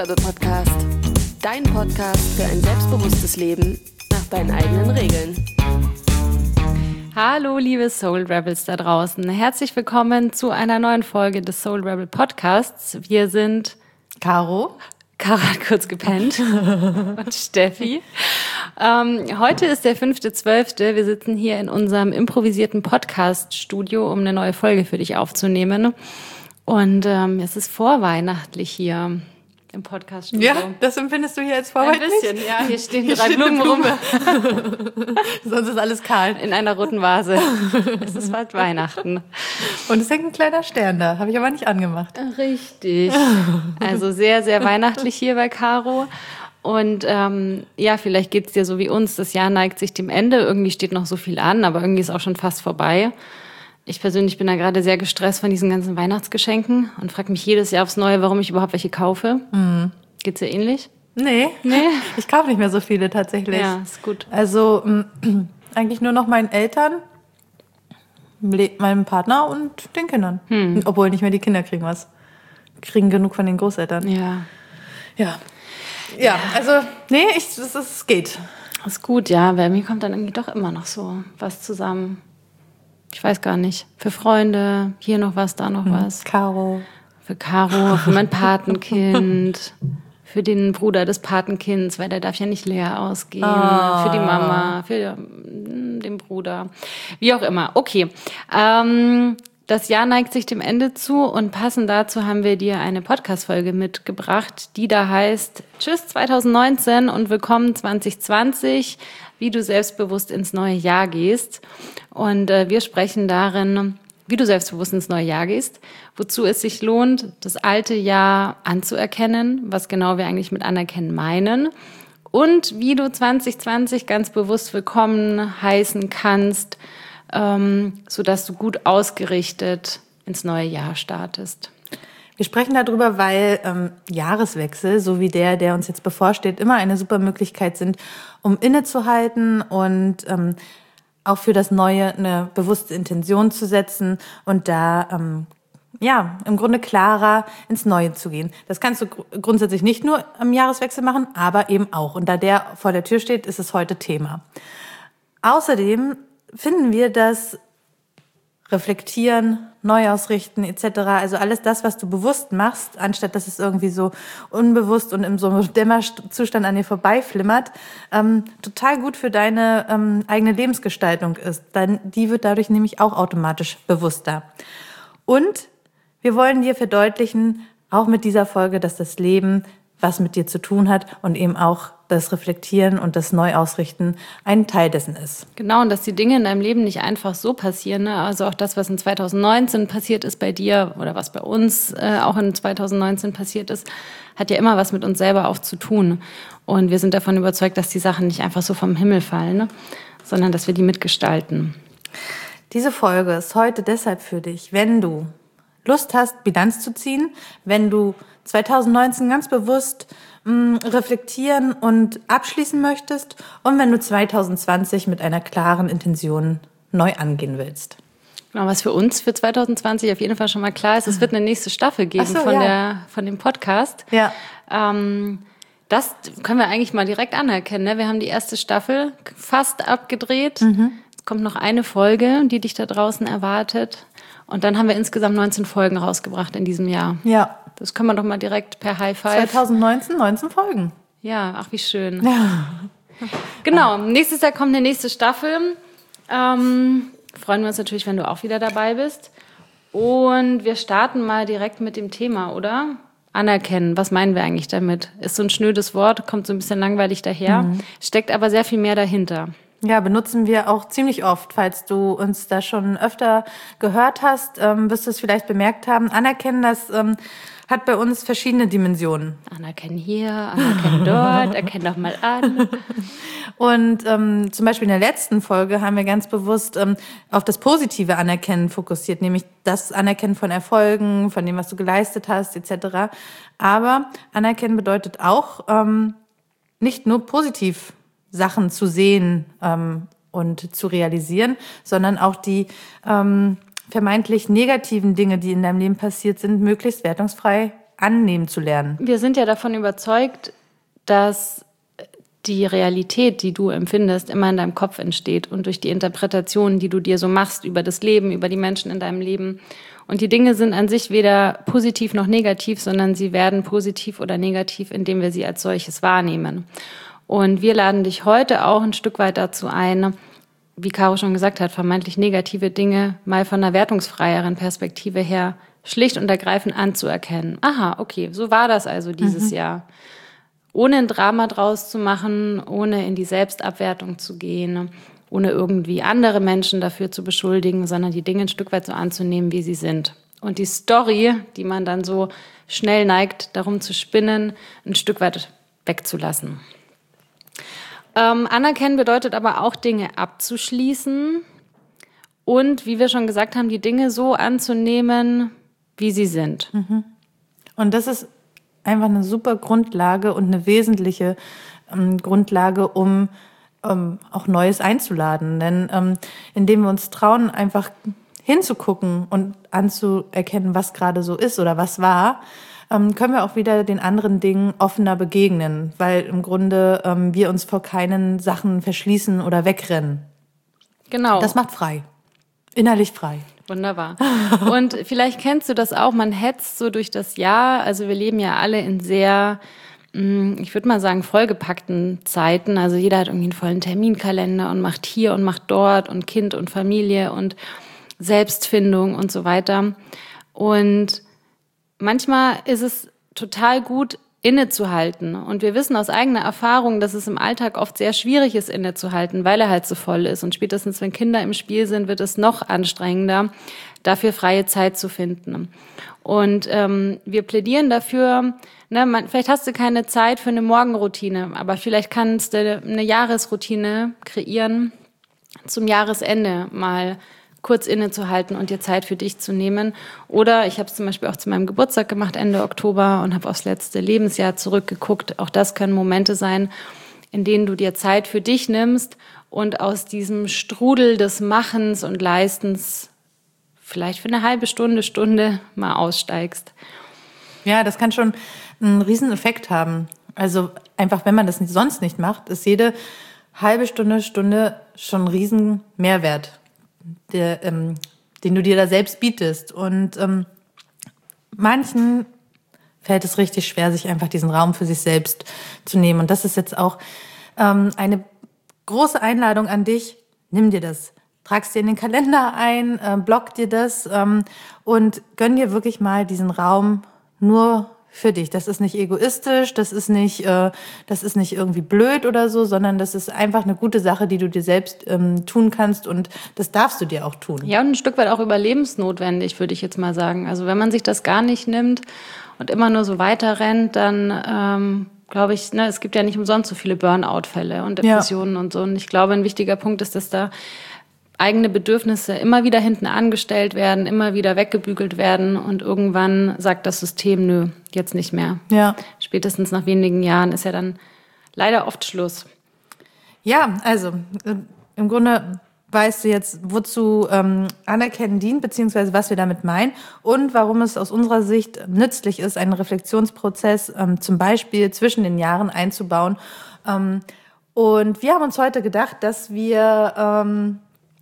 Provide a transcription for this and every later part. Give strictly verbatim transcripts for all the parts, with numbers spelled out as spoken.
Rebel Podcast. Dein Podcast für ein selbstbewusstes Leben nach deinen eigenen Regeln. Hallo liebe Soul Rebels da draußen. Herzlich willkommen zu einer neuen Folge des Soul Rebel Podcasts. Wir sind Caro. Caro hat kurz gepennt und Steffi. Ähm, heute ist der fünfte zwölfte Wir sitzen hier in unserem improvisierten Podcast-Studio, um eine neue Folge für dich aufzunehmen. Und ähm, es ist vorweihnachtlich hier im Podcast-Studio. Ja, das empfindest du hier als vorweihnachtlich? Ein bisschen, ja. Hier stehen hier drei steht Blumen rum. Sonst ist alles kahl. In einer roten Vase. Es ist bald Weihnachten. Und es hängt ein kleiner Stern da. Habe ich aber nicht angemacht. Richtig. Also sehr, sehr weihnachtlich hier bei Caro. Und ähm, ja, vielleicht geht's dir so wie uns. Das Jahr neigt sich dem Ende. Irgendwie steht noch so viel an, aber irgendwie ist auch schon fast vorbei. Ich persönlich bin da gerade sehr gestresst von diesen ganzen Weihnachtsgeschenken und frage mich jedes Jahr aufs Neue, warum ich überhaupt welche kaufe. Mhm. Geht's dir ähnlich? Nee. Nee? Ich kaufe nicht mehr so viele tatsächlich. Ja, ist gut. Also ähm, eigentlich nur noch meinen Eltern, meinem Partner und den Kindern. Hm. Obwohl nicht mehr die Kinder kriegen was. Kriegen genug von den Großeltern. Ja. Ja. Ja, also, nee, ich, es, es geht. Ist gut, ja. Bei mir kommt dann irgendwie doch immer noch so was zusammen. Ich weiß gar nicht. Für Freunde, hier noch was, da noch was. Caro. Für Caro, für mein Patenkind, für den Bruder des Patenkinds, weil der darf ja nicht leer ausgehen. Oh. Für die Mama, für den Bruder. Wie auch immer. Okay. Ähm, das Jahr neigt sich dem Ende zu und passend dazu haben wir dir eine Podcast-Folge mitgebracht, die da heißt Tschüss zwanzig neunzehn und willkommen zwanzig zwanzig, wie du selbstbewusst ins neue Jahr gehst. Und äh, wir sprechen darin, wie du selbstbewusst ins neue Jahr gehst, wozu es sich lohnt, das alte Jahr anzuerkennen, was genau wir eigentlich mit anerkennen meinen und wie du zwanzig zwanzig ganz bewusst willkommen heißen kannst, ähm, sodass du gut ausgerichtet ins neue Jahr startest. Wir sprechen darüber, weil ähm, Jahreswechsel, so wie der, der uns jetzt bevorsteht, immer eine super Möglichkeit sind, um innezuhalten und ähm, auch für das Neue eine bewusste Intention zu setzen und da ähm, ja im Grunde klarer ins Neue zu gehen. Das kannst du gr- grundsätzlich nicht nur am Jahreswechsel machen, aber eben auch. Und da der vor der Tür steht, ist es heute Thema. Außerdem finden wir, dass Reflektieren, Neuausrichten et cetera, also alles das, was du bewusst machst, anstatt dass es irgendwie so unbewusst und in so einem Dämmerzustand an dir vorbeiflimmert, ähm, total gut für deine ähm, eigene Lebensgestaltung ist. Dann, die wird dadurch nämlich auch automatisch bewusster. Und wir wollen dir verdeutlichen, auch mit dieser Folge, dass das Leben was mit dir zu tun hat und eben auch das Reflektieren und das Neuausrichten ein Teil dessen ist. Genau, und dass die Dinge in deinem Leben nicht einfach so passieren. Ne? Also auch das, was in zwanzig neunzehn passiert ist bei dir oder was bei uns äh, auch in zwanzig neunzehn passiert ist, hat ja immer was mit uns selber auch zu tun. Und wir sind davon überzeugt, dass die Sachen nicht einfach so vom Himmel fallen, ne? Sondern dass wir die mitgestalten. Diese Folge ist heute deshalb für dich, wenn du Lust hast, Bilanz zu ziehen, wenn du zwanzig neunzehn ganz bewusst mh, reflektieren und abschließen möchtest und wenn du zwanzig zwanzig mit einer klaren Intention neu angehen willst. Genau, was für uns für zwanzig zwanzig auf jeden Fall schon mal klar ist, es wird eine nächste Staffel geben so, von, ja. der, von dem Podcast. Ja. Ähm, das können wir eigentlich mal direkt anerkennen. Ne? Wir haben die erste Staffel fast abgedreht. Mhm. Es kommt noch eine Folge, die dich da draußen erwartet. Und dann haben wir insgesamt neunzehn Folgen rausgebracht in diesem Jahr. Ja. Das können wir doch mal direkt per High Five. zwanzig neunzehn, neunzehn Folgen. Ja, ach wie schön. Ja. Genau, nächstes Jahr kommt eine nächste Staffel. Ähm, freuen wir uns natürlich, wenn du auch wieder dabei bist. Und wir starten mal direkt mit dem Thema, oder? Anerkennen, was meinen wir eigentlich damit? Ist so ein schnödes Wort, kommt so ein bisschen langweilig daher, mhm. steckt aber sehr viel mehr dahinter. Ja, benutzen wir auch ziemlich oft. Falls du uns da schon öfter gehört hast, ähm, wirst du es vielleicht bemerkt haben. Anerkennen, das ähm, hat bei uns verschiedene Dimensionen. Anerkennen hier, anerkennen dort, erkennen doch mal an. Und ähm, zum Beispiel in der letzten Folge haben wir ganz bewusst ähm, auf das positive Anerkennen fokussiert, nämlich das Anerkennen von Erfolgen, von dem, was du geleistet hast, et cetera. Aber Anerkennen bedeutet auch ähm, nicht nur positiv Sachen zu sehen ähm, und zu realisieren, sondern auch die ähm, vermeintlich negativen Dinge, die in deinem Leben passiert sind, möglichst wertungsfrei annehmen zu lernen. Wir sind ja davon überzeugt, dass die Realität, die du empfindest, immer in deinem Kopf entsteht und durch die Interpretationen, die du dir so machst über das Leben, über die Menschen in deinem Leben. Und die Dinge sind an sich weder positiv noch negativ, sondern sie werden positiv oder negativ, indem wir sie als solches wahrnehmen. Und wir laden dich heute auch ein Stück weit dazu ein, wie Caro schon gesagt hat, vermeintlich negative Dinge mal von einer wertungsfreieren Perspektive her schlicht und ergreifend anzuerkennen. Aha, okay, so war das also dieses mhm. Jahr. Ohne ein Drama draus zu machen, ohne in die Selbstabwertung zu gehen, ohne irgendwie andere Menschen dafür zu beschuldigen, sondern die Dinge ein Stück weit so anzunehmen, wie sie sind. Und die Story, die man dann so schnell neigt, darum zu spinnen, ein Stück weit wegzulassen. Ähm, anerkennen bedeutet aber auch, Dinge abzuschließen und, wie wir schon gesagt haben, die Dinge so anzunehmen, wie sie sind. Mhm. Und das ist einfach eine super Grundlage und eine wesentliche ähm, Grundlage, um ähm, auch Neues einzuladen. Denn ähm, indem wir uns trauen, einfach hinzugucken und anzuerkennen, was gerade so ist oder was war, ähm, können wir auch wieder den anderen Dingen offener begegnen, weil im Grunde ähm, wir uns vor keinen Sachen verschließen oder wegrennen. Genau. Das macht frei. Innerlich frei. Wunderbar. Und vielleicht kennst du das auch, man hetzt so durch das Jahr. Also wir leben ja alle in sehr, ich würde mal sagen, vollgepackten Zeiten. Also jeder hat irgendwie einen vollen Terminkalender und macht hier und macht dort und Kind und Familie und Selbstfindung und so weiter. Und manchmal ist es total gut, innezuhalten. Und wir wissen aus eigener Erfahrung, dass es im Alltag oft sehr schwierig ist, innezuhalten, weil er halt so voll ist. Und spätestens, wenn Kinder im Spiel sind, wird es noch anstrengender, dafür freie Zeit zu finden. Und ähm, wir plädieren dafür, ne, man, vielleicht hast du keine Zeit für eine Morgenroutine, aber vielleicht kannst du eine Jahresroutine kreieren, zum Jahresende mal kurz innezuhalten und dir Zeit für dich zu nehmen. Oder ich habe es zum Beispiel auch zu meinem Geburtstag gemacht, Ende Oktober, und habe aufs letzte Lebensjahr zurückgeguckt. Auch das können Momente sein, in denen du dir Zeit für dich nimmst und aus diesem Strudel des Machens und Leistens vielleicht für eine halbe Stunde, Stunde mal aussteigst. Ja, das kann schon einen riesen Effekt haben. Also einfach, wenn man das nicht, sonst nicht macht, ist jede halbe Stunde, Stunde schon ein riesen Mehrwert, Der, ähm, den du dir da selbst bietest. Und ähm, manchen fällt es richtig schwer, sich einfach diesen Raum für sich selbst zu nehmen. Und das ist jetzt auch ähm, eine große Einladung an dich. Nimm dir das. Trag's dir in den Kalender ein, äh, block dir das ähm, und gönn dir wirklich mal diesen Raum nur für dich. Das ist nicht egoistisch, das ist nicht, äh, das ist nicht irgendwie blöd oder so, sondern das ist einfach eine gute Sache, die du dir selbst ähm, tun kannst, und das darfst du dir auch tun. Ja, und ein Stück weit auch überlebensnotwendig, würde ich jetzt mal sagen. Also wenn man sich das gar nicht nimmt und immer nur so weiter rennt, dann ähm, glaube ich, ne, es gibt ja nicht umsonst so viele Burnout-Fälle und Depressionen ja. und so. Und ich glaube, ein wichtiger Punkt ist, dass da eigene Bedürfnisse immer wieder hinten angestellt werden, immer wieder weggebügelt werden, und irgendwann sagt das System, nö, jetzt nicht mehr. Ja. Spätestens nach wenigen Jahren ist ja dann leider oft Schluss. Ja, also äh, im Grunde weißt du jetzt, wozu ähm, Anerkennen dient, beziehungsweise was wir damit meinen und warum es aus unserer Sicht nützlich ist, einen Reflexionsprozess ähm, zum Beispiel zwischen den Jahren einzubauen. Ähm, und wir haben uns heute gedacht, dass wir ähm,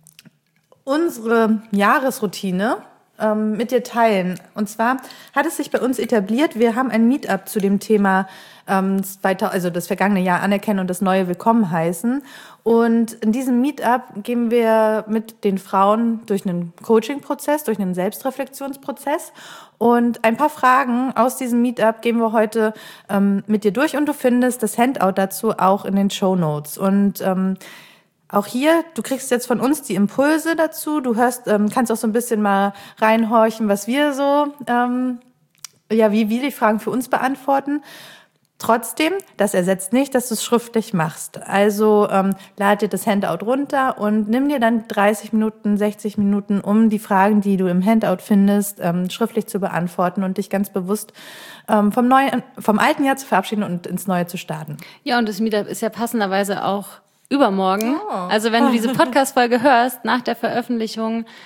unsere Jahresroutine ähm, mit dir teilen. Und zwar hat es sich bei uns etabliert, wir haben ein Meetup zu dem Thema ähm, also das vergangene Jahr anerkennen und das neue willkommen heißen. Und in diesem Meetup gehen wir mit den Frauen durch einen Coaching-Prozess, durch einen Selbstreflexionsprozess. Und ein paar Fragen aus diesem Meetup gehen wir heute ähm, mit dir durch. Und du findest das Handout dazu auch in den Shownotes. Und ähm, auch hier, du kriegst jetzt von uns die Impulse dazu. Du hörst, ähm, kannst auch so ein bisschen mal reinhorchen, was wir so, ähm, ja, wie wir die Fragen für uns beantworten. Trotzdem, das ersetzt nicht, dass du es schriftlich machst. Also ähm, lad dir das Handout runter und nimm dir dann dreißig Minuten, sechzig Minuten, um die Fragen, die du im Handout findest, ähm, schriftlich zu beantworten und dich ganz bewusst ähm, vom neuen, vom alten Jahr zu verabschieden und ins neue zu starten. Ja, und das Meetup ist ja passenderweise auch übermorgen. Oh. Also wenn du diese Podcast-Folge hörst, nach der Veröffentlichung,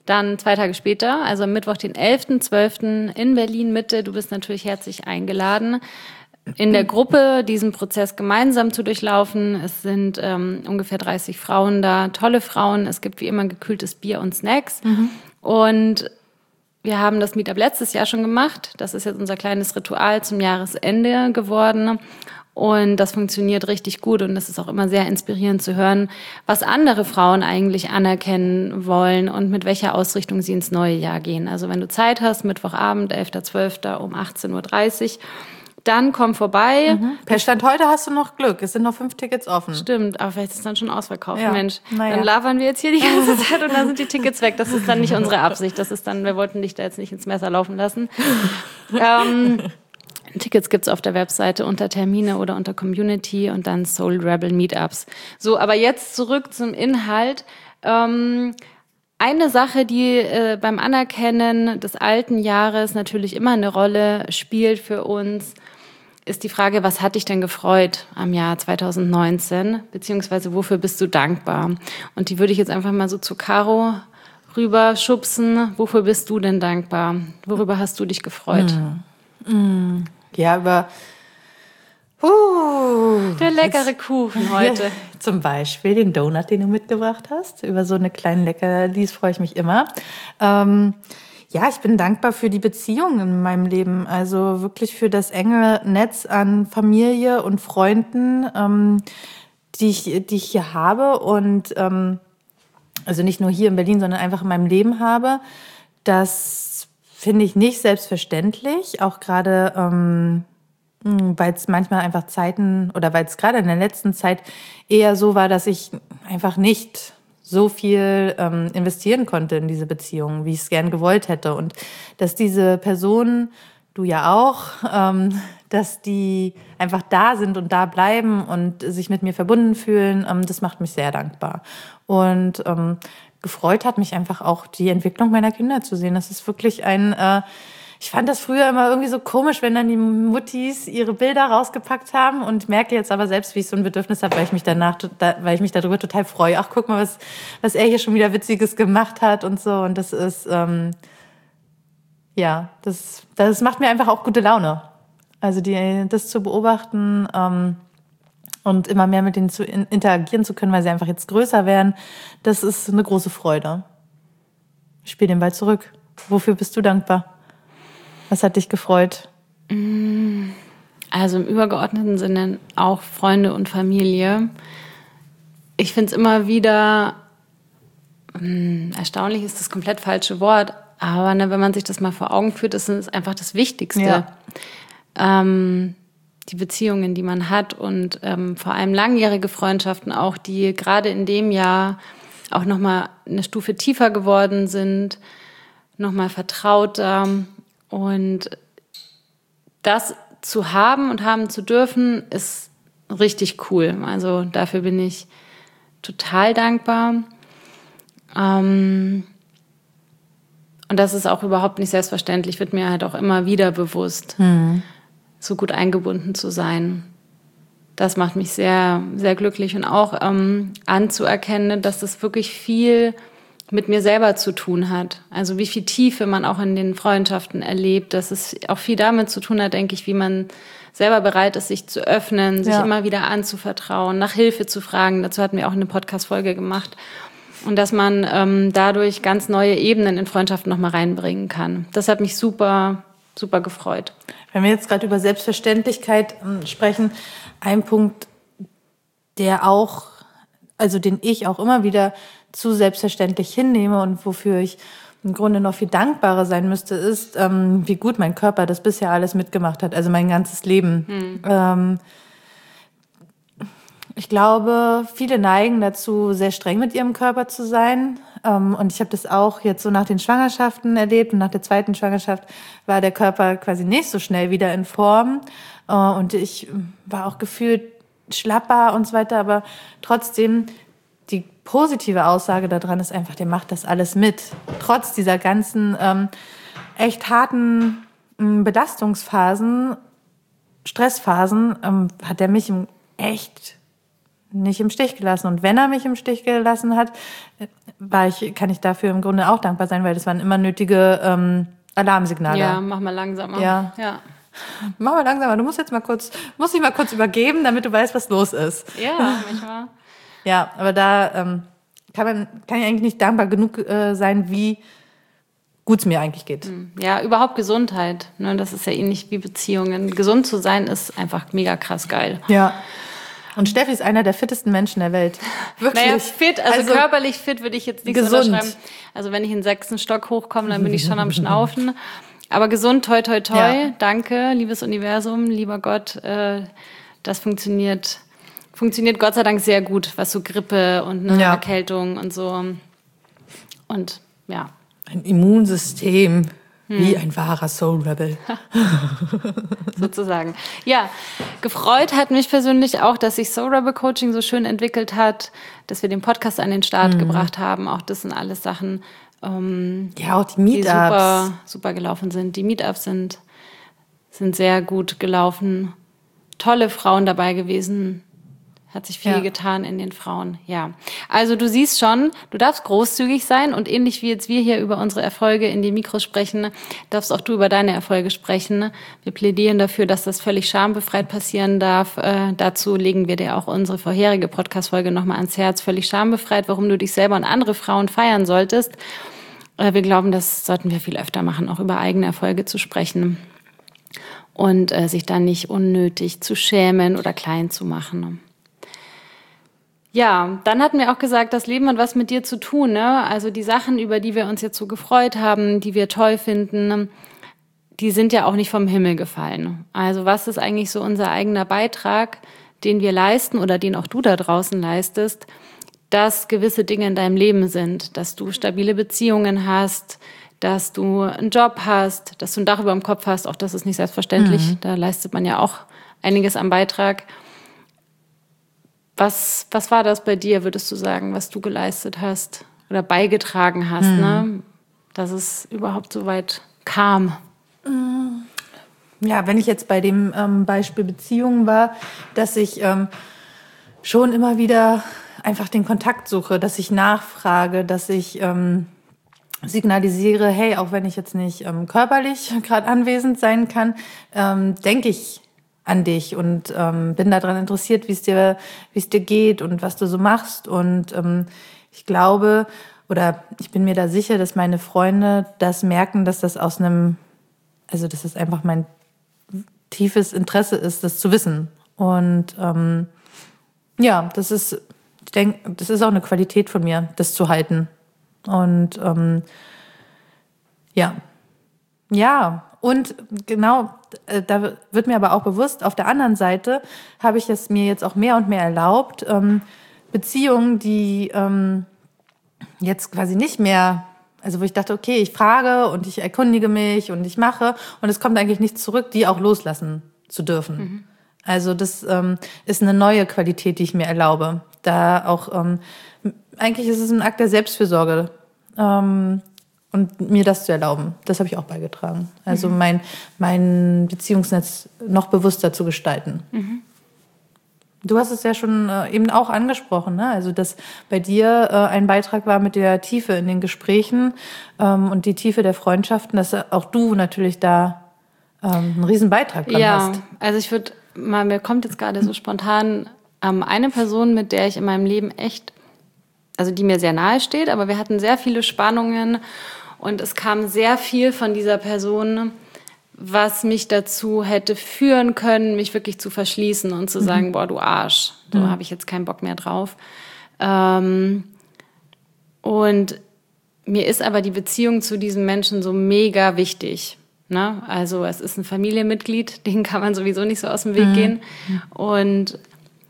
Dann zwei Tage später, also am Mittwoch, den elften zwölften in Berlin Mitte. Du bist natürlich herzlich eingeladen, in der Gruppe diesen Prozess gemeinsam zu durchlaufen. Es sind ähm, ungefähr dreißig Frauen da, tolle Frauen. Es gibt wie immer gekühltes Bier und Snacks. Mhm. Und wir haben das Meetup letztes Jahr schon gemacht. Das ist jetzt unser kleines Ritual zum Jahresende geworden. Und das funktioniert richtig gut und es ist auch immer sehr inspirierend zu hören, was andere Frauen eigentlich anerkennen wollen und mit welcher Ausrichtung sie ins neue Jahr gehen. Also wenn du Zeit hast, Mittwochabend, elfter zwölfter um achtzehn Uhr dreißig, dann komm vorbei. Mhm. Per Stand heute hast du noch Glück, es sind noch fünf Tickets offen. Stimmt, aber vielleicht ist es dann schon ausverkauft. Ja. Mensch, naja. Dann labern wir jetzt hier die ganze Zeit und dann sind die Tickets weg. Das ist dann nicht unsere Absicht. Das ist dann, wir wollten dich da jetzt nicht ins Messer laufen lassen. ähm, Tickets gibt's auf der Webseite unter Termine oder unter Community und dann Soul Rebel Meetups. So, aber jetzt zurück zum Inhalt. Ähm, eine Sache, die äh, beim Anerkennen des alten Jahres natürlich immer eine Rolle spielt für uns, ist die Frage, was hat dich denn gefreut am Jahr zwanzig neunzehn, beziehungsweise wofür bist du dankbar? Und die würde ich jetzt einfach mal so zu Caro rüber schubsen. Wofür bist du denn dankbar? Worüber hast du dich gefreut? Mm. Mm. Ja, über uh, der leckere Kuchen heute. Ja, zum Beispiel den Donut, den du mitgebracht hast. Über so eine kleine Leckerlis freue ich mich immer. Ähm, ja, ich bin dankbar für die Beziehungen in meinem Leben. Also wirklich für das enge Netz an Familie und Freunden, ähm, die ich, die ich hier habe. Und ähm, also nicht nur hier in Berlin, sondern einfach in meinem Leben habe. Das finde ich nicht selbstverständlich, auch gerade, ähm, weil es manchmal einfach Zeiten oder weil es gerade in der letzten Zeit eher so war, dass ich einfach nicht so viel ähm, investieren konnte in diese Beziehung, wie ich es gern gewollt hätte. Und dass diese Personen, du ja auch, ähm, dass die einfach da sind und da bleiben und sich mit mir verbunden fühlen, ähm, das macht mich sehr dankbar. Und ähm, gefreut hat mich einfach auch die Entwicklung meiner Kinder zu sehen. Das ist wirklich ein, äh, ich fand das früher immer irgendwie so komisch, wenn dann die Muttis ihre Bilder rausgepackt haben und merke jetzt aber selbst, wie ich so ein Bedürfnis habe, weil ich mich danach, da, weil ich mich darüber total freue. Ach, guck mal, was, was er hier schon wieder Witziges gemacht hat und so. Und das ist, ähm, ja, das, das macht mir einfach auch gute Laune. Also die, das zu beobachten, ähm, und immer mehr mit denen zu interagieren zu können, weil sie einfach jetzt größer werden, das ist eine große Freude. Ich spiele den Ball zurück. Wofür bist du dankbar? Was hat dich gefreut? Also im übergeordneten Sinne auch Freunde und Familie. Ich finde es immer wieder, mh, erstaunlich ist das komplett falsche Wort, aber ne, wenn man sich das mal vor Augen führt, ist es einfach das Wichtigste. Ja. Ähm, die Beziehungen, die man hat und ähm, vor allem langjährige Freundschaften auch, die gerade in dem Jahr auch nochmal eine Stufe tiefer geworden sind, nochmal vertrauter. Und das zu haben und haben zu dürfen, ist richtig cool. Also dafür bin ich total dankbar. Ähm, und das ist auch überhaupt nicht selbstverständlich, wird mir halt auch immer wieder bewusst. Hm. So gut eingebunden zu sein. Das macht mich sehr, sehr glücklich und auch ähm, anzuerkennen, dass das wirklich viel mit mir selber zu tun hat. Also wie viel Tiefe man auch in den Freundschaften erlebt, dass es auch viel damit zu tun hat, denke ich, wie man selber bereit ist, sich zu öffnen, sich ja. immer wieder anzuvertrauen, nach Hilfe zu fragen. Dazu hatten wir auch eine Podcast-Folge gemacht. Und dass man ähm, dadurch ganz neue Ebenen in Freundschaften nochmal reinbringen kann. Das hat mich super, super gefreut. Wenn wir jetzt gerade über Selbstverständlichkeit äh, sprechen, ein Punkt, der auch, also den ich auch immer wieder zu selbstverständlich hinnehme und wofür ich im Grunde noch viel dankbarer sein müsste, ist, ähm, wie gut mein Körper das bisher alles mitgemacht hat, also mein ganzes Leben. Hm. Ähm, ich glaube, viele neigen dazu, sehr streng mit ihrem Körper zu sein. Ähm, und ich habe das auch jetzt so nach den Schwangerschaften erlebt. Und nach der zweiten Schwangerschaft war der Körper quasi nicht so schnell wieder in Form. Äh, und ich war auch gefühlt schlapper und so weiter. Aber trotzdem, die positive Aussage daran ist einfach, der macht das alles mit. Trotz dieser ganzen ähm, echt harten ähm, Belastungsphasen, Stressphasen, ähm, hat er mich im echt nicht im Stich gelassen. Und wenn er mich im Stich gelassen hat, war ich, kann ich dafür im Grunde auch dankbar sein, weil das waren immer nötige ähm, Alarmsignale. Ja, mach mal langsamer. Ja. ja. Mach mal langsamer. Du musst jetzt mal kurz, musst dich mal kurz übergeben, damit du weißt, was los ist. Ja, manchmal. Ja, aber da ähm, kann man, kann ich eigentlich nicht dankbar genug äh, sein, wie gut es mir eigentlich geht. Ja, überhaupt Gesundheit. Ne? Das ist ja ähnlich wie Beziehungen. Gesund zu sein ist einfach mega krass geil. Ja. Und Steffi ist einer der fittesten Menschen der Welt. Wirklich. Naja, fit, also, also körperlich fit würde ich jetzt nicht gesund. so unterschreiben. Also wenn ich in den sechsten Stock hochkomme, dann bin ich schon am Schnaufen. Aber gesund, toi, toi, toi. Ja. Danke, liebes Universum, lieber Gott. Äh, das funktioniert, funktioniert Gott sei Dank sehr gut, was so Grippe und eine ja. Erkältung und so. Und ja. Ein Immunsystem. Wie ein wahrer Soul Rebel. Sozusagen. Ja, gefreut hat mich persönlich auch, dass sich Soul Rebel Coaching so schön entwickelt hat, dass wir den Podcast an den Start mhm. gebracht haben. Auch das sind alles Sachen, ähm, ja, auch die Meetups. Die super, super gelaufen sind. Die Meetups sind, sind sehr gut gelaufen. Tolle Frauen dabei gewesen. Hat sich viel ja. getan in den Frauen, ja. Also du siehst schon, du darfst großzügig sein und ähnlich wie jetzt wir hier über unsere Erfolge in die Mikros sprechen, darfst auch du über deine Erfolge sprechen. Wir plädieren dafür, dass das völlig schambefreit passieren darf. Äh, dazu legen wir dir auch unsere vorherige Podcast-Folge nochmal ans Herz. Völlig schambefreit, warum du dich selber und andere Frauen feiern solltest. Äh, wir glauben, das sollten wir viel öfter machen, auch über eigene Erfolge zu sprechen. Und äh, sich dann nicht unnötig zu schämen oder klein zu machen. Ja, dann hatten wir auch gesagt, das Leben hat was mit dir zu tun, ne? Also die Sachen, über die wir uns jetzt so gefreut haben, die wir toll finden, die sind ja auch nicht vom Himmel gefallen. Also was ist eigentlich so unser eigener Beitrag, den wir leisten oder den auch du da draußen leistest, dass gewisse Dinge in deinem Leben sind, dass du stabile Beziehungen hast, dass du einen Job hast, dass du ein Dach über dem Kopf hast, auch das ist nicht selbstverständlich, mhm. da leistet man ja auch einiges am Beitrag. Was, was war das bei dir, würdest du sagen, was du geleistet hast oder beigetragen hast, mhm. ne? Dass es überhaupt so weit kam? Ja, wenn ich jetzt bei dem ähm, Beispiel Beziehungen war, dass ich ähm, schon immer wieder einfach den Kontakt suche, dass ich nachfrage, dass ich ähm, signalisiere, hey, auch wenn ich jetzt nicht ähm, körperlich gerade anwesend sein kann, ähm, denke ich an dich und ähm, bin daran interessiert, wie es dir, wie es dir geht und was du so machst. Und ähm, ich glaube, oder ich bin mir da sicher, dass meine Freunde das merken, dass das aus einem, also dass das einfach mein tiefes Interesse ist, das zu wissen. Und ähm, ja, das ist, ich denke, das ist auch eine Qualität von mir, das zu halten. Und ähm, ja, ja. Und genau, da wird mir aber auch bewusst, auf der anderen Seite habe ich es mir jetzt auch mehr und mehr erlaubt, ähm, Beziehungen, die ähm, jetzt quasi nicht mehr, also wo ich dachte, okay, ich frage und ich erkundige mich und ich mache und es kommt eigentlich nichts zurück, die auch loslassen zu dürfen. Mhm. Also das ähm, ist eine neue Qualität, die ich mir erlaube. Da auch, ähm, eigentlich ist es ein Akt der Selbstfürsorge, ähm, und mir das zu erlauben, das habe ich auch beigetragen. Also mhm. mein, mein Beziehungsnetz noch bewusster zu gestalten. Mhm. Du hast es ja schon äh, eben auch angesprochen, ne? Also dass bei dir äh, ein Beitrag war mit der Tiefe in den Gesprächen ähm, und die Tiefe der Freundschaften, dass auch du natürlich da ähm, einen riesen Beitrag dran ja, hast. Ja, also ich würde mal, mir kommt jetzt gerade so spontan ähm, eine Person, mit der ich in meinem Leben echt, also die mir sehr nahe steht, aber wir hatten sehr viele Spannungen und es kam sehr viel von dieser Person, was mich dazu hätte führen können, mich wirklich zu verschließen und zu sagen, mhm. boah, du Arsch, so mhm. habe ich jetzt keinen Bock mehr drauf. Ähm, und mir ist aber die Beziehung zu diesem Menschen so mega wichtig. Ne? Also es ist ein Familienmitglied, den kann man sowieso nicht so aus dem Weg mhm. gehen. Und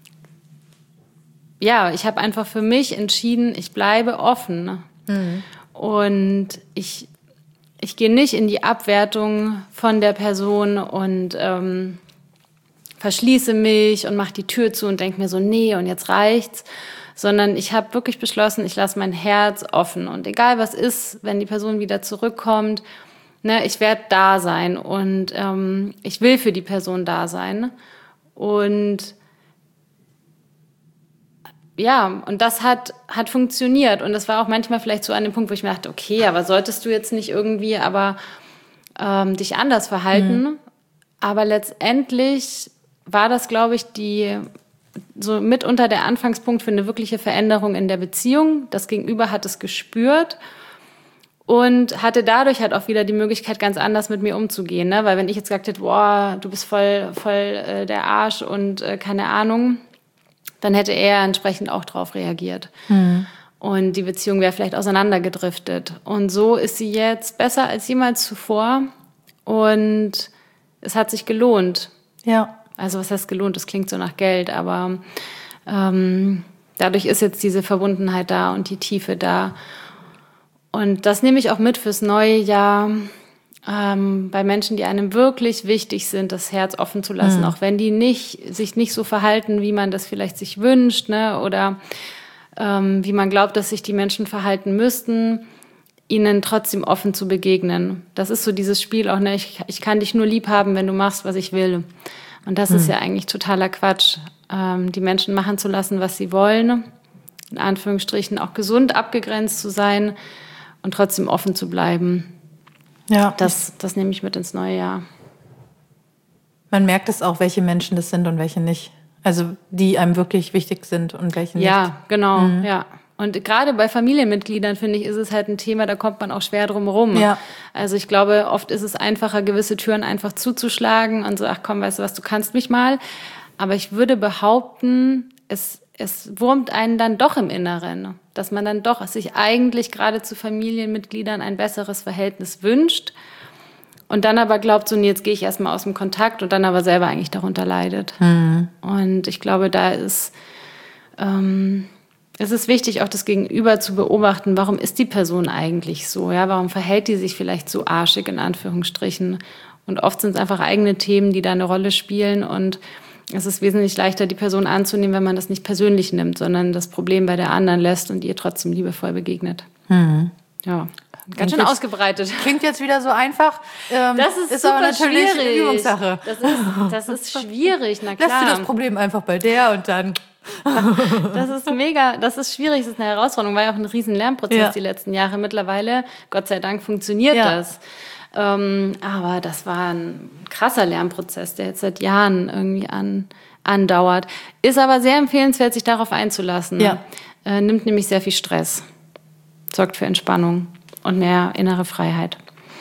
ja, ich habe einfach für mich entschieden, ich bleibe offen. Mhm. Und ich, ich gehe nicht in die Abwertung von der Person und ähm, verschließe mich und mache die Tür zu und denke mir so, nee, und jetzt reicht's. Sondern ich habe wirklich beschlossen, ich lasse mein Herz offen. Und egal was ist, wenn die Person wieder zurückkommt, ne, ich werde da sein und ähm, ich will für die Person da sein. Und ja, und das hat, hat funktioniert. Und das war auch manchmal vielleicht so an dem Punkt, wo ich mir dachte, okay, aber solltest du jetzt nicht irgendwie aber ähm, dich anders verhalten? Mhm. Aber letztendlich war das, glaube ich, die so mitunter der Anfangspunkt für eine wirkliche Veränderung in der Beziehung. Das Gegenüber hat es gespürt und hatte dadurch halt auch wieder die Möglichkeit, ganz anders mit mir umzugehen. Ne? Weil wenn ich jetzt gesagt hätte, boah, du bist voll, voll äh, der Arsch und äh, keine Ahnung, dann hätte er entsprechend auch drauf reagiert. Mhm. Und die Beziehung wäre vielleicht auseinandergedriftet. Und so ist sie jetzt besser als jemals zuvor. Und es hat sich gelohnt. Ja. Also was heißt gelohnt? Das klingt so nach Geld, aber ähm, dadurch ist jetzt diese Verbundenheit da und die Tiefe da. Und das nehme ich auch mit fürs neue Jahr. Ähm, bei Menschen, die einem wirklich wichtig sind, das Herz offen zu lassen, mhm. auch wenn die nicht, sich nicht so verhalten, wie man das vielleicht sich wünscht, ne? Oder ähm, wie man glaubt, dass sich die Menschen verhalten müssten, ihnen trotzdem offen zu begegnen. Das ist so dieses Spiel auch, ne? ich, ich kann dich nur lieb haben, wenn du machst, was ich will. Und das mhm. ist ja eigentlich totaler Quatsch, ähm, die Menschen machen zu lassen, was sie wollen, in Anführungsstrichen auch gesund abgegrenzt zu sein und trotzdem offen zu bleiben. Ja. Das, das nehme ich mit ins neue Jahr. Man merkt es auch, welche Menschen das sind und welche nicht. Also die einem wirklich wichtig sind und welche nicht. Ja, genau, mhm. ja. Und gerade bei Familienmitgliedern, finde ich, ist es halt ein Thema, da kommt man auch schwer drum rum. Ja. Also ich glaube, oft ist es einfacher, gewisse Türen einfach zuzuschlagen und so, ach komm, weißt du was, du kannst mich mal. Aber ich würde behaupten, es es wurmt einen dann doch im Inneren, dass man dann doch sich eigentlich gerade zu Familienmitgliedern ein besseres Verhältnis wünscht und dann aber glaubt, so nee, jetzt gehe ich erstmal aus dem Kontakt und dann aber selber eigentlich darunter leidet. Mhm. Und ich glaube, da ist ähm, es ist wichtig, auch das Gegenüber zu beobachten, warum ist die Person eigentlich so, ja, warum verhält die sich vielleicht so arschig in Anführungsstrichen, und oft sind es einfach eigene Themen, die da eine Rolle spielen, und es ist wesentlich leichter, die Person anzunehmen, wenn man das nicht persönlich nimmt, sondern das Problem bei der anderen lässt und ihr trotzdem liebevoll begegnet. Mhm. Ja, ganz schön jetzt, ausgebreitet. Klingt jetzt wieder so einfach. Ähm, das ist, ist super aber natürlich schwierig. Eine Übungssache. Das ist, das ist schwierig, na klar. Lässt du das Problem einfach bei der und dann... Das ist mega, das ist schwierig, das ist eine Herausforderung, war ja auch ein riesen Lernprozess ja. die letzten Jahre. Mittlerweile, Gott sei Dank, funktioniert ja. das. Ähm, aber das war ein krasser Lernprozess, der jetzt seit Jahren irgendwie an, andauert. Ist aber sehr empfehlenswert, sich darauf einzulassen. Ja. Äh, nimmt nämlich sehr viel Stress, sorgt für Entspannung und mehr innere Freiheit.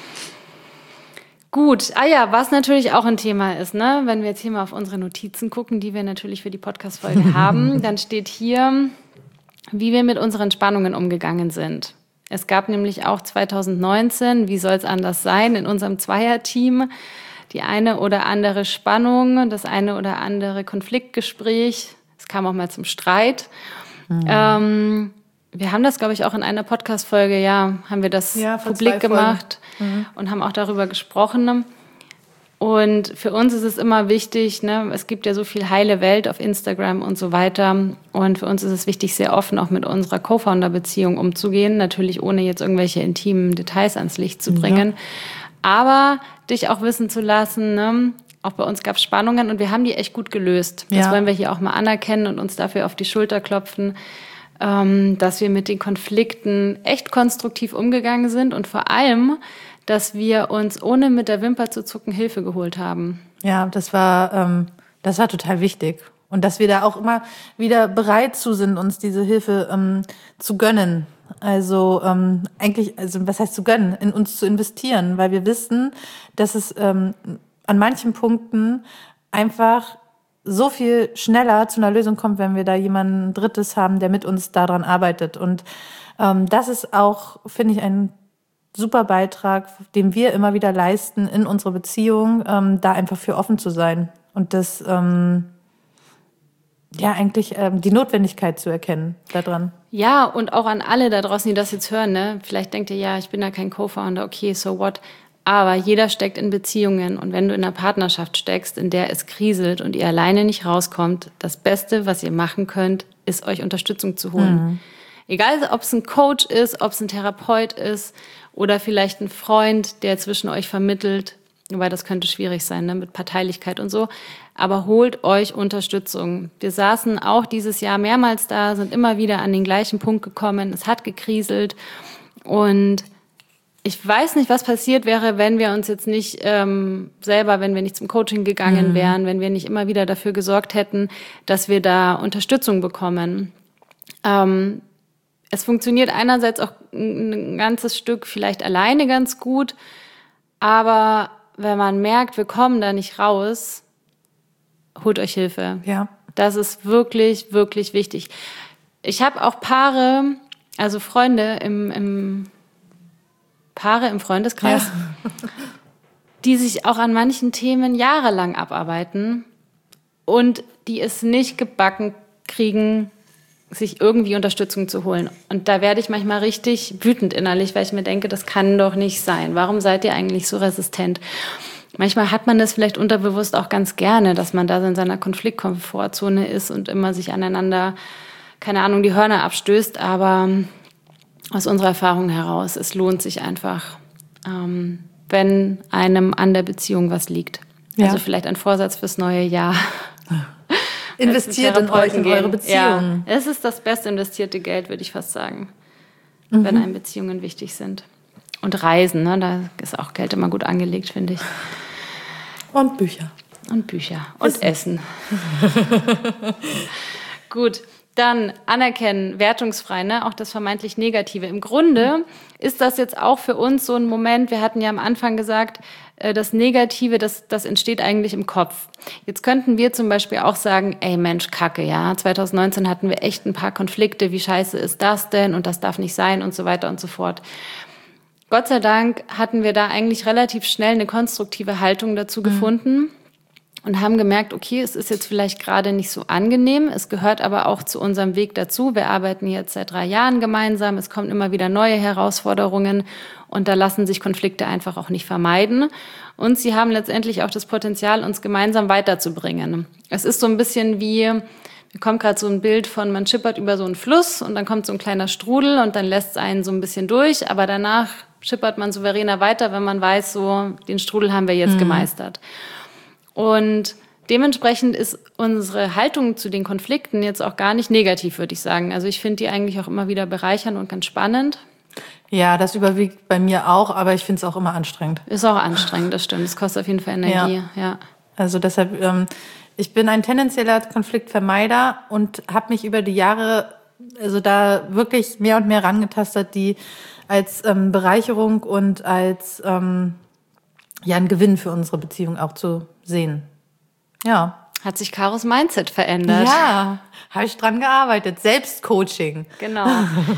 Gut, ah ja, was natürlich auch ein Thema ist, ne? Wenn wir jetzt hier mal auf unsere Notizen gucken, die wir natürlich für die Podcast-Folge haben, dann steht hier, wie wir mit unseren Spannungen umgegangen sind. Es gab nämlich auch zwanzig neunzehn, wie soll es anders sein, in unserem Zweierteam die eine oder andere Spannung, das eine oder andere Konfliktgespräch. Es kam auch mal zum Streit. Mhm. Ähm, wir haben das, glaube ich, auch in einer Podcast-Folge, ja, haben wir das ja, publik gemacht mhm. und haben auch darüber gesprochen. Und für uns ist es immer wichtig, ne, es gibt ja so viel heile Welt auf Instagram und so weiter. Und für uns ist es wichtig, sehr offen auch mit unserer Co-Founder-Beziehung umzugehen. Natürlich ohne jetzt irgendwelche intimen Details ans Licht zu bringen. Ja. Aber dich auch wissen zu lassen, ne, auch bei uns gab es Spannungen und wir haben die echt gut gelöst. Das ja. wollen wir hier auch mal anerkennen und uns dafür auf die Schulter klopfen, ähm, dass wir mit den Konflikten echt konstruktiv umgegangen sind und vor allem, dass wir uns, ohne mit der Wimper zu zucken, Hilfe geholt haben. Ja, das war, ähm, das war total wichtig. Und dass wir da auch immer wieder bereit zu sind, uns diese Hilfe ähm, zu gönnen. Also ähm, eigentlich, also was heißt zu gönnen? In uns zu investieren, weil wir wissen, dass es ähm, an manchen Punkten einfach so viel schneller zu einer Lösung kommt, wenn wir da jemanden Drittes haben, der mit uns daran arbeitet. Und ähm, das ist auch, finde ich, ein super Beitrag, den wir immer wieder leisten in unserer Beziehung, ähm, da einfach für offen zu sein und das ähm, ja eigentlich ähm, die Notwendigkeit zu erkennen daran. Ja, und auch an alle da draußen, die das jetzt hören, ne? Vielleicht denkt ihr, ja, ich bin da kein Co-Founder, okay, so what? Aber jeder steckt in Beziehungen und wenn du in einer Partnerschaft steckst, in der es kriselt und ihr alleine nicht rauskommt, das Beste, was ihr machen könnt, ist euch Unterstützung zu holen. Mhm. Egal, ob es ein Coach ist, ob es ein Therapeut ist oder vielleicht ein Freund, der zwischen euch vermittelt. Wobei das könnte schwierig sein, ne, mit Parteilichkeit und so. Aber holt euch Unterstützung. Wir saßen auch dieses Jahr mehrmals da, sind immer wieder an den gleichen Punkt gekommen. Es hat gekriselt. Und ich weiß nicht, was passiert wäre, wenn wir uns jetzt nicht ähm, selber, wenn wir nicht zum Coaching gegangen wären, mhm. wenn wir nicht immer wieder dafür gesorgt hätten, dass wir da Unterstützung bekommen. Ähm, es funktioniert einerseits auch ein ganzes Stück vielleicht alleine ganz gut, aber wenn man merkt, wir kommen da nicht raus, holt euch Hilfe. Ja. Das ist wirklich, wirklich wichtig. Ich habe auch Paare, also Freunde im, im Paare im Freundeskreis, ja. die sich auch an manchen Themen jahrelang abarbeiten und die es nicht gebacken kriegen, sich irgendwie Unterstützung zu holen. Und da werde ich manchmal richtig wütend innerlich, weil ich mir denke, das kann doch nicht sein. Warum seid ihr eigentlich so resistent? Manchmal hat man das vielleicht unterbewusst auch ganz gerne, dass man da so in seiner Konfliktkomfortzone ist und immer sich aneinander, keine Ahnung, die Hörner abstößt. Aber aus unserer Erfahrung heraus, es lohnt sich einfach, ähm, wenn einem an der Beziehung was liegt. Ja. Also vielleicht ein Vorsatz fürs neue Jahr. Investiert in euch, in eure Beziehung. Ja, es ist das best investierte Geld, würde ich fast sagen, mhm. wenn einem Beziehungen wichtig sind. Und Reisen, ne, da ist auch Geld immer gut angelegt, finde ich. Und Bücher. Und Bücher. Und Essen. Essen. Gut, dann anerkennen, wertungsfrei, ne, auch das vermeintlich Negative. Im Grunde ist das jetzt auch für uns so ein Moment, wir hatten ja am Anfang gesagt, das Negative, das, das entsteht eigentlich im Kopf. Jetzt könnten wir zum Beispiel auch sagen, ey Mensch, Kacke, ja, zwanzig neunzehn hatten wir echt ein paar Konflikte, wie scheiße ist das denn und das darf nicht sein und so weiter und so fort. Gott sei Dank hatten wir da eigentlich relativ schnell eine konstruktive Haltung dazu mhm. gefunden und haben gemerkt, okay, es ist jetzt vielleicht gerade nicht so angenehm, es gehört aber auch zu unserem Weg dazu. Wir arbeiten jetzt seit drei Jahren gemeinsam, es kommen immer wieder neue Herausforderungen und da lassen sich Konflikte einfach auch nicht vermeiden. Und sie haben letztendlich auch das Potenzial, uns gemeinsam weiterzubringen. Es ist so ein bisschen wie, mir kommt gerade so ein Bild von, man schippert über so einen Fluss und dann kommt so ein kleiner Strudel und dann lässt es einen so ein bisschen durch, aber danach schippert man souveräner weiter, wenn man weiß, so den Strudel haben wir jetzt mhm. gemeistert. Und dementsprechend ist unsere Haltung zu den Konflikten jetzt auch gar nicht negativ, würde ich sagen. Also ich finde die eigentlich auch immer wieder bereichernd und ganz spannend. Ja, das überwiegt bei mir auch, aber ich finde es auch immer anstrengend. Ist auch anstrengend, das stimmt. Es kostet auf jeden Fall Energie. Ja. ja. Also deshalb, ähm, ich bin ein tendenzieller Konfliktvermeider und habe mich über die Jahre also da wirklich mehr und mehr rangetastet, die als ähm, Bereicherung und als ähm, ja ein Gewinn für unsere Beziehung auch zu sehen. Ja. Hat sich Karos Mindset verändert. Ja, habe ich dran gearbeitet. Selbstcoaching. Genau.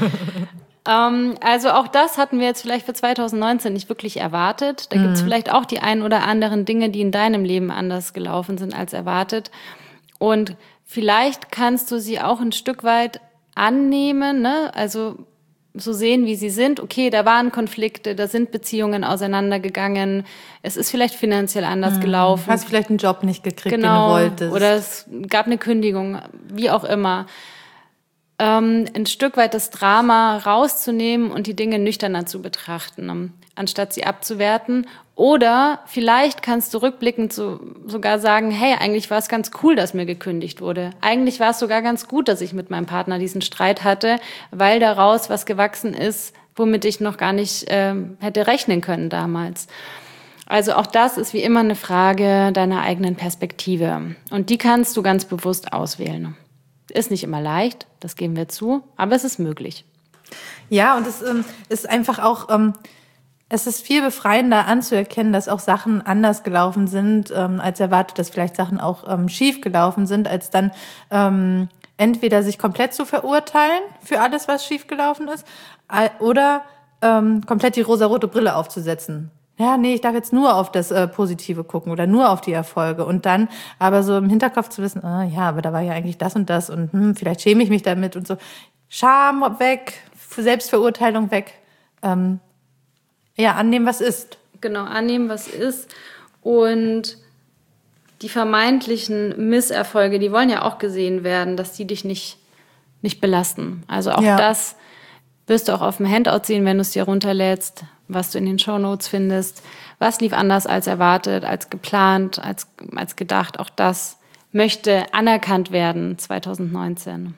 ähm, also auch das hatten wir jetzt vielleicht für zwanzig neunzehn nicht wirklich erwartet. Da mhm. gibt es vielleicht auch die ein oder anderen Dinge, die in deinem Leben anders gelaufen sind als erwartet. Und vielleicht kannst du sie auch ein Stück weit annehmen, ne? Also so sehen, wie sie sind. Okay, da waren Konflikte, da sind Beziehungen auseinandergegangen. Es ist vielleicht finanziell anders hm. gelaufen. Hast vielleicht einen Job nicht gekriegt, genau, den du wolltest. Oder es gab eine Kündigung, wie auch immer. Ähm, ein Stück weit das Drama rauszunehmen und die Dinge nüchterner zu betrachten, anstatt sie abzuwerten. Oder vielleicht kannst du rückblickend so, sogar sagen, hey, eigentlich war es ganz cool, dass mir gekündigt wurde. Eigentlich war es sogar ganz gut, dass ich mit meinem Partner diesen Streit hatte, weil daraus was gewachsen ist, womit ich noch gar nicht ähm, hätte rechnen können damals. Also auch das ist wie immer eine Frage deiner eigenen Perspektive. Und die kannst du ganz bewusst auswählen. Ist nicht immer leicht, das geben wir zu, aber es ist möglich. Ja, und es ähm, ist einfach auch... Ähm Es ist viel befreiender anzuerkennen, dass auch Sachen anders gelaufen sind, ähm, als erwartet, dass vielleicht Sachen auch ähm, schief gelaufen sind, als dann ähm, entweder sich komplett zu verurteilen für alles, was schief gelaufen ist, oder ähm, komplett die rosarote Brille aufzusetzen. Ja, nee, ich darf jetzt nur auf das äh, Positive gucken oder nur auf die Erfolge und dann aber so im Hinterkopf zu wissen, ah, ja, aber da war ja eigentlich das und das und hm, vielleicht schäme ich mich damit und so. Scham weg, Selbstverurteilung weg. Ähm, Ja, annehmen, was ist. Genau, annehmen, was ist. Und die vermeintlichen Misserfolge, die wollen ja auch gesehen werden, dass die dich nicht, nicht belasten. Also auch ja. das wirst du auch auf dem Handout sehen, wenn du es dir runterlädst. was du in den Shownotes findest. Was lief anders als erwartet, als geplant, als, als gedacht? Auch das möchte anerkannt werden zwanzig neunzehn.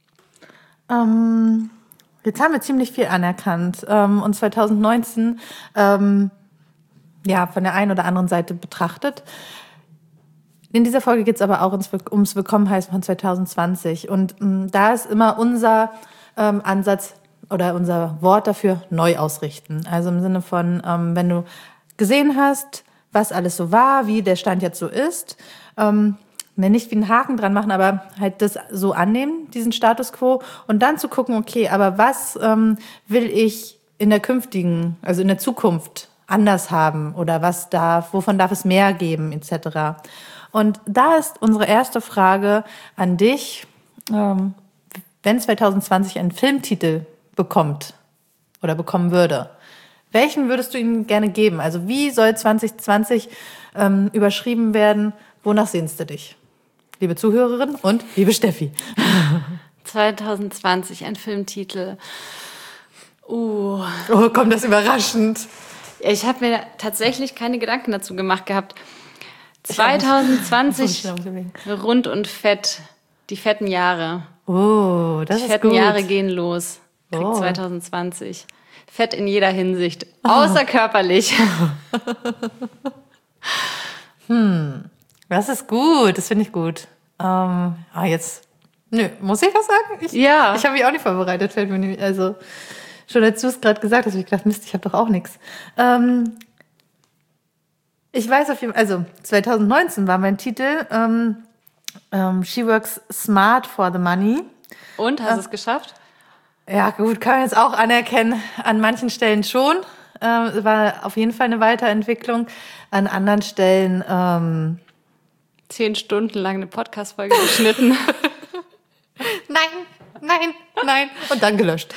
Ähm, jetzt haben wir ziemlich viel anerkannt. Ähm, und zwanzig neunzehn, ähm, ja, von der einen oder anderen Seite betrachtet. In dieser Folge geht es aber auch ums, ums Willkommenheißen von zwanzig zwanzig. Und ähm, da ist immer unser ähm, Ansatz oder unser Wort dafür neu ausrichten. Also im Sinne von, ähm, wenn du gesehen hast, was alles so war, wie der Stand jetzt so ist, ähm, nicht wie einen Haken dran machen, aber halt das so annehmen, diesen Status quo, und dann zu gucken, okay, aber was ähm, will ich in der künftigen, also in der Zukunft anders haben oder was darf, wovon darf es mehr geben, et cetera. Und da ist unsere erste Frage an dich, ähm, wenn zwanzig zwanzig einen Filmtitel bekommt oder bekommen würde, welchen würdest du ihm gerne geben? Also wie soll zwanzig zwanzig ähm, überschrieben werden? Wonach sehnst du dich? Liebe Zuhörerin und liebe Steffi. zwanzig zwanzig, ein Filmtitel. Uh. Oh, kommt das überraschend. Ich habe mir tatsächlich keine Gedanken dazu gemacht gehabt. zwanzig zwanzig, rund und fett. Die fetten Jahre. Oh, das Die ist fetten gut. Jahre gehen los. Kriegt Oh. zwanzig zwanzig. Fett in jeder Hinsicht. Außer körperlich. hm, das ist gut. Das finde ich gut. Ähm, ah, jetzt, nö, muss ich was sagen? Ich, Ja. Ich habe mich auch nicht vorbereitet, fällt mir nicht, also schon als du es gerade gesagt hast, habe ich gedacht, Mist, ich habe doch auch nichts. Ähm, ich weiß auf jeden Fall, also zwanzig neunzehn war mein Titel ähm, ähm, She Works Smart for the Money. Und, hast du es geschafft? Ja, gut, kann man jetzt auch anerkennen. An manchen Stellen schon. Ähm, es war auf jeden Fall eine Weiterentwicklung. An anderen Stellen, ähm, Zehn Stunden lang eine Podcast-Folge geschnitten. nein, nein, nein. Und dann gelöscht.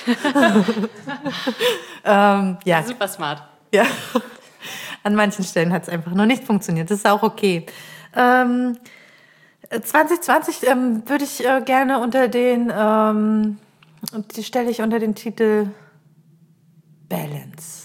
ähm, ja, Super smart. ja. An manchen Stellen hat es einfach noch nicht funktioniert. Das ist auch okay. Ähm, zwanzig zwanzig ähm, würde ich äh, gerne unter den, ähm, und die stelle ich unter den Titel Balance.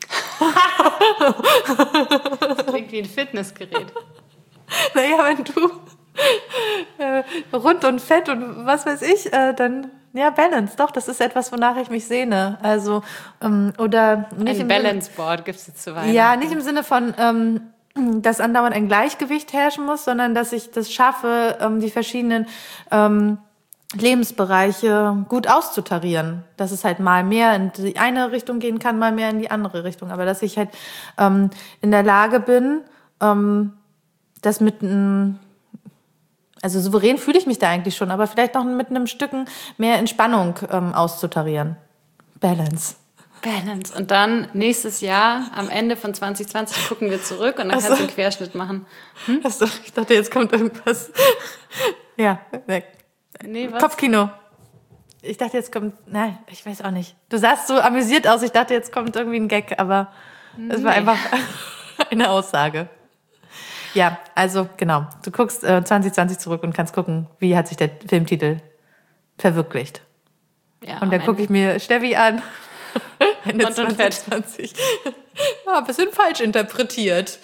Das klingt wie ein Fitnessgerät. Naja, wenn du äh, rund und fett und was weiß ich, äh, dann, ja, Balance, doch, das ist etwas, wonach ich mich sehne. Also, ähm, oder nicht Ein im Balance-Board gibt es jetzt zu Sinne, Weihnachten. ja, nicht im Sinne von, ähm, dass andauernd ein Gleichgewicht herrschen muss, sondern dass ich das schaffe, ähm, die verschiedenen ähm, Lebensbereiche gut auszutarieren. Dass es halt mal mehr in die eine Richtung gehen kann, mal mehr in die andere Richtung. Aber dass ich halt ähm, in der Lage bin, ähm, das mit einem, also souverän fühle ich mich da eigentlich schon, aber vielleicht noch mit einem Stücken mehr Entspannung ähm, auszutarieren. Balance. Balance. Und dann nächstes Jahr, am Ende von zwanzig zwanzig, gucken wir zurück und dann Ach kannst du so. einen Querschnitt machen. Achso, ich dachte, jetzt kommt irgendwas. Ja, weg. Nee, was? Kopfkino. Ich dachte, jetzt kommt, nein, ich weiß auch nicht. Du sahst so amüsiert aus, ich dachte, jetzt kommt irgendwie ein Gag, aber es war Nee. einfach eine Aussage. Ja, also genau, du guckst äh, zwanzig zwanzig zurück und kannst gucken, wie hat sich der Filmtitel verwirklicht. Ja, Und dann am gucke ich mir Steffi an. Ende Und und fett. zwanzig zwanzig. Ja, ein bisschen falsch interpretiert.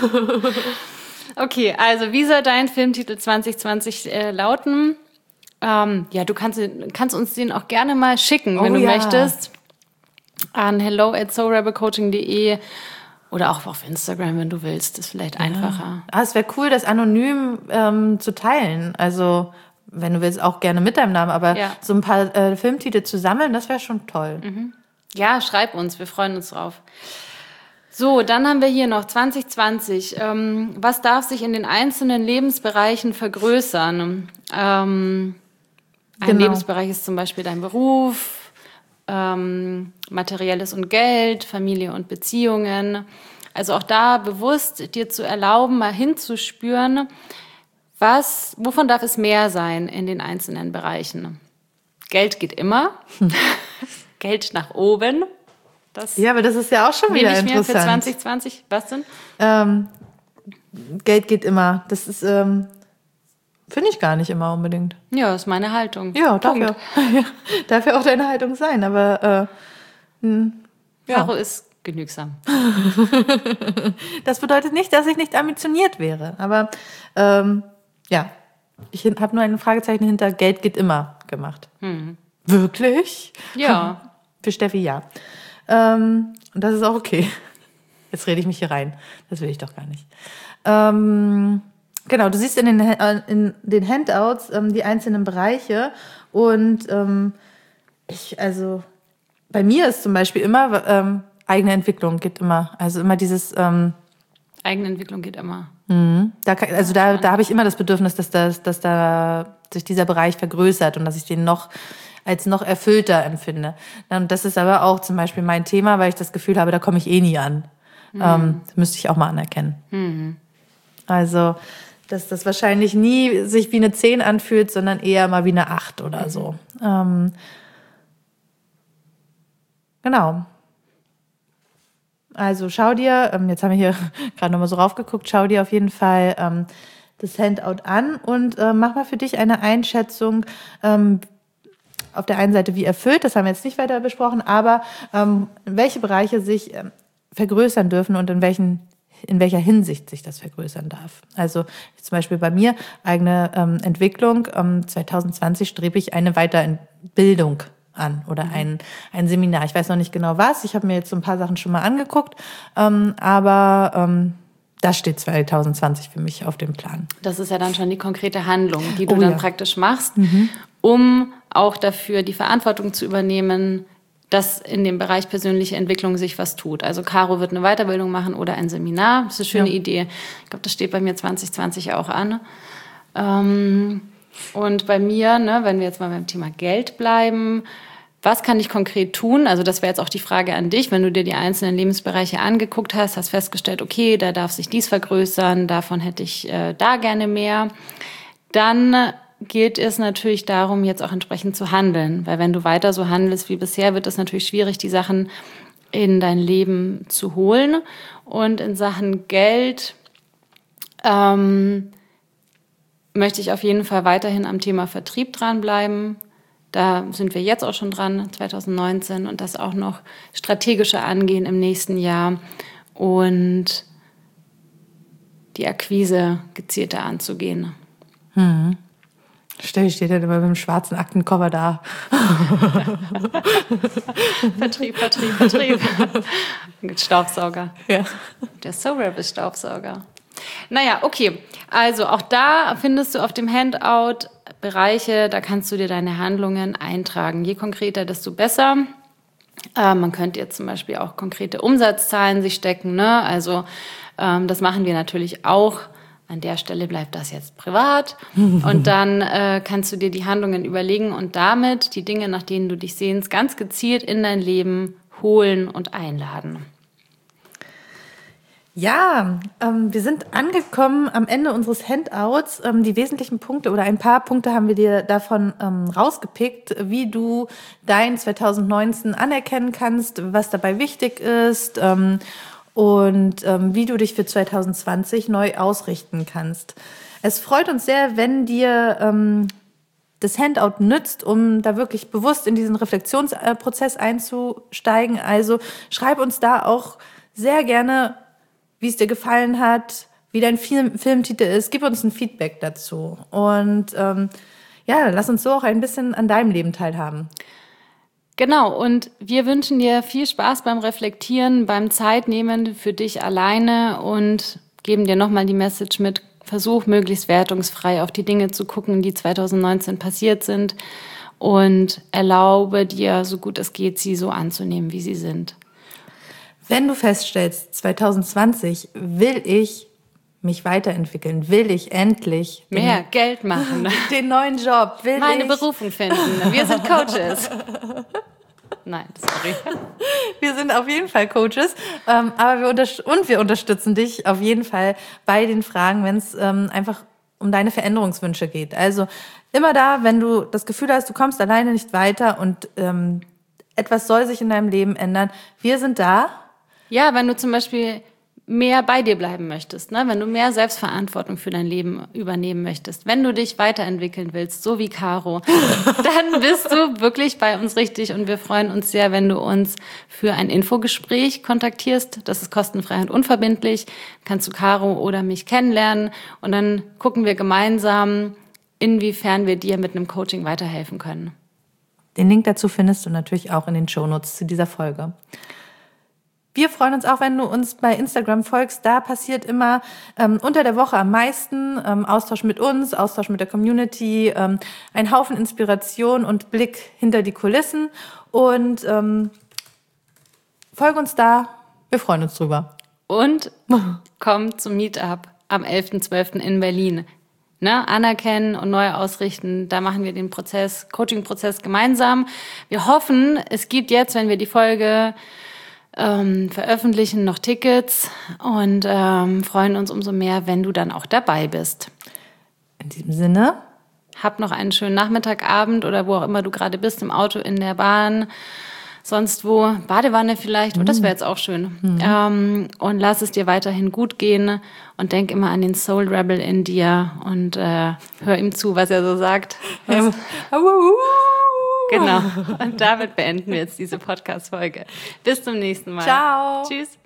Okay, also wie soll dein Filmtitel zwanzig zwanzig äh, lauten? Ähm, ja, du kannst, kannst uns den auch gerne mal schicken, wenn Oh du ja. möchtest. An hello at so rebel coaching dot de oder auch auf Instagram, wenn du willst. Das ist vielleicht einfacher. Ah, es wäre cool, das anonym ähm, zu teilen. Also, wenn du willst, auch gerne mit deinem Namen, aber Ja. so ein paar äh, Filmtitel zu sammeln, das wäre schon toll. Ja, schreib uns, wir freuen uns drauf. So, dann haben wir hier noch zwanzig zwanzig. Ähm, was darf sich in den einzelnen Lebensbereichen vergrößern? Ähm, ein Genau. Lebensbereich ist zum Beispiel dein Beruf, ähm, Materielles und Geld, Familie und Beziehungen. Also auch da bewusst dir zu erlauben, mal hinzuspüren, was, wovon darf es mehr sein in den einzelnen Bereichen? Geld geht immer. Geld nach oben. Das Ja, aber das ist ja auch schon will wieder ich mir für interessant. zwanzig zwanzig. Was denn? Ähm, Geld geht immer. Das ist, ähm, finde ich gar nicht immer unbedingt. Ja, das ist meine Haltung. Ja, darf ja, Punkt. ja, darf ja auch deine Haltung sein, aber äh, hm, ja. Caro ist genügsam. Das bedeutet nicht, dass ich nicht ambitioniert wäre. Aber ähm, ja, ich habe nur ein Fragezeichen hinter Geld geht immer gemacht. Hm. Wirklich? Ja. Für Steffi ja. Ähm, und das ist auch okay. Jetzt rede ich mich hier rein. Das will ich doch gar nicht. Ähm, genau, du siehst in den, in den Handouts ähm, die einzelnen Bereiche. Und ähm, ich, also bei mir ist zum Beispiel immer ähm, eigene Entwicklung geht immer. Also immer dieses ähm, Eigenentwicklung geht immer. Mhm. Da kann, also da, da habe ich immer das Bedürfnis, dass, das, dass da sich dieser Bereich vergrößert und dass ich den noch als noch erfüllter empfinde. Und das ist aber auch zum Beispiel mein Thema, weil ich das Gefühl habe, da komme ich eh nie an. Mhm. Ähm, das müsste ich auch mal anerkennen. Mhm. Also, dass das wahrscheinlich nie sich wie eine zehn anfühlt, sondern eher mal wie eine acht oder mhm. so. Ähm, genau. Also schau dir, ähm, jetzt haben wir hier gerade nochmal so raufgeguckt, schau dir auf jeden Fall ähm, das Handout an und äh, mach mal für dich eine Einschätzung, ähm, auf der einen Seite wie erfüllt, das haben wir jetzt nicht weiter besprochen, aber ähm, welche Bereiche sich ähm, vergrößern dürfen und in welchen in welcher Hinsicht sich das vergrößern darf. Also zum Beispiel bei mir eigene ähm, Entwicklung, ähm, zwanzig zwanzig strebe ich eine Weiterbildung an oder mhm. ein, ein Seminar. Ich weiß noch nicht genau was, ich habe mir jetzt so ein paar Sachen schon mal angeguckt, ähm, aber ähm, das steht zwanzig zwanzig für mich auf dem Plan. Das ist ja dann schon die konkrete Handlung, die du oh, dann ja. praktisch machst, mhm. um auch dafür die Verantwortung zu übernehmen, dass in dem Bereich persönliche Entwicklung sich was tut. Also Caro wird eine Weiterbildung machen oder ein Seminar. Das ist eine schöne ja. Idee. Ich glaube, das steht bei mir zwanzig zwanzig auch an. Ähm, und bei mir, ne, wenn wir jetzt mal beim Thema Geld bleiben, was kann ich konkret tun? Also das wäre jetzt auch die Frage an dich, wenn du dir die einzelnen Lebensbereiche angeguckt hast, hast festgestellt, okay, da darf sich dies vergrößern, davon hätte ich äh, da gerne mehr. Dann geht es natürlich darum, jetzt auch entsprechend zu handeln. Weil wenn du weiter so handelst wie bisher, wird es natürlich schwierig, die Sachen in dein Leben zu holen. Und in Sachen Geld ähm, möchte ich auf jeden Fall weiterhin am Thema Vertrieb dranbleiben. Da sind wir jetzt auch schon dran, zwanzig neunzehn, und das auch noch strategischer angehen im nächsten Jahr und die Akquise gezielter anzugehen. Hm. Steffi steht dann immer mit dem schwarzen Aktencover da. Vertrieb, Vertrieb, Vertrieb. Mit Staubsauger. Ja. Der Soul-Rabbit-Staubsauger. Naja, okay. Also auch da findest du auf dem Handout Bereiche, da kannst du dir deine Handlungen eintragen. Je konkreter, desto besser. Äh, man könnte jetzt zum Beispiel auch konkrete Umsatzzahlen sich stecken, ne? Also ähm, das machen wir natürlich auch. An der Stelle bleibt das jetzt privat. Und dann äh, kannst du dir die Handlungen überlegen und damit die Dinge, nach denen du dich sehnst, ganz gezielt in dein Leben holen und einladen. Ja, ähm, wir sind angekommen am Ende unseres Handouts. Ähm, die wesentlichen Punkte oder ein paar Punkte haben wir dir davon ähm, rausgepickt, wie du dein zwanzig neunzehn anerkennen kannst, was dabei wichtig ist, ähm, und ähm, wie du dich für zwanzig zwanzig neu ausrichten kannst. Es freut uns sehr, wenn dir ähm, das Handout nützt, um da wirklich bewusst in diesen Reflexionsprozess einzusteigen. Also schreib uns da auch sehr gerne, wie es dir gefallen hat, wie dein Film, Filmtitel ist. Gib uns ein Feedback dazu. Und ähm, ja, lass uns so auch ein bisschen an deinem Leben teilhaben. Genau, und wir wünschen dir viel Spaß beim Reflektieren, beim Zeitnehmen für dich alleine und geben dir nochmal die Message mit, versuch möglichst wertungsfrei auf die Dinge zu gucken, die zwanzig neunzehn passiert sind, und erlaube dir, so gut es geht, sie so anzunehmen, wie sie sind. Wenn du feststellst, zwanzig zwanzig will ich mich weiterentwickeln, will ich endlich mehr den, Geld machen, den neuen Job, will meine ich Berufung finden. Wir sind Coaches. Nein, sorry. Wir sind auf jeden Fall Coaches, ähm, aber wir unterst- und wir unterstützen dich auf jeden Fall bei den Fragen, wenn es ähm, einfach um deine Veränderungswünsche geht. Also immer da, wenn du das Gefühl hast, du kommst alleine nicht weiter und ähm, etwas soll sich in deinem Leben ändern. Wir sind da. Ja, wenn du zum Beispiel mehr bei dir bleiben möchtest, ne? Wenn du mehr Selbstverantwortung für dein Leben übernehmen möchtest, wenn du dich weiterentwickeln willst, so wie Caro, dann bist du wirklich bei uns richtig und wir freuen uns sehr, wenn du uns für ein Infogespräch kontaktierst. Das ist kostenfrei und unverbindlich. Kannst du Caro oder mich kennenlernen und dann gucken wir gemeinsam, inwiefern wir dir mit einem Coaching weiterhelfen können. Den Link dazu findest du natürlich auch in den Shownotes zu dieser Folge. Wir freuen uns auch, wenn du uns bei Instagram folgst. Da passiert immer ähm, unter der Woche am meisten ähm, Austausch mit uns, Austausch mit der Community, ähm, ein Haufen Inspiration und Blick hinter die Kulissen. Und ähm, folge uns da. Wir freuen uns drüber. Und komm zum Meetup am elften zwölften in Berlin. Ne, anerkennen und neu ausrichten, da machen wir den Prozess, Coaching-Prozess gemeinsam. Wir hoffen, es gibt jetzt, wenn wir die Folge ähm, veröffentlichen, noch Tickets und ähm, freuen uns umso mehr, wenn du dann auch dabei bist. In diesem Sinne, hab noch einen schönen Nachmittag, Abend oder wo auch immer du gerade bist, im Auto, in der Bahn, sonst wo, Badewanne vielleicht, und das wäre jetzt auch schön. Mhm. Ähm, und lass es dir weiterhin gut gehen und denk immer an den Soul Rebel in dir und äh, hör ihm zu, was er so sagt. Ähm, genau. Und damit beenden wir jetzt diese Podcast-Folge. Bis zum nächsten Mal. Ciao. Tschüss.